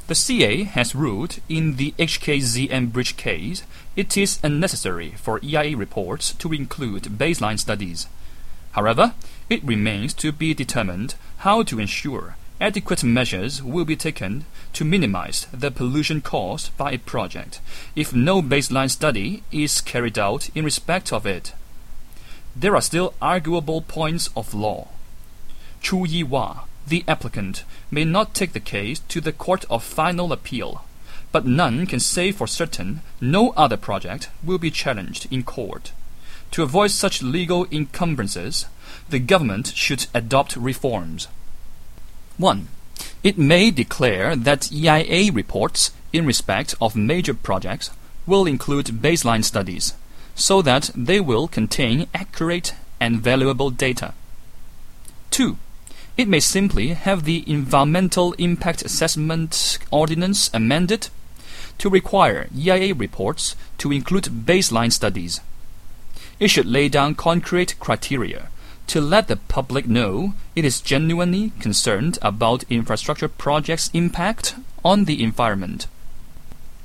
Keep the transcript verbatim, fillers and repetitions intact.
The C A has ruled in the H K Z N bridge case it is unnecessary for E I A reports to include baseline studies. However, it remains to be determined how to ensure adequate measures will be taken to minimize the pollution caused by a project if no baseline study is carried out in respect of it. There are still arguable points of law. Chu Yi-hwa, the applicant, may not take the case to the Court of Final Appeal, but none can say for certain no other project will be challenged in court. To avoid such legal encumbrances, the government should adopt reforms. one. It may declare that E I A reports in respect of major projects will include baseline studies, so that they will contain accurate and valuable data. two. It may simply have the Environmental Impact Assessment Ordinance amended to require E I A reports to include baseline studies. It should lay down concrete criteria to let the public know it is genuinely concerned about infrastructure projects' impact on the environment.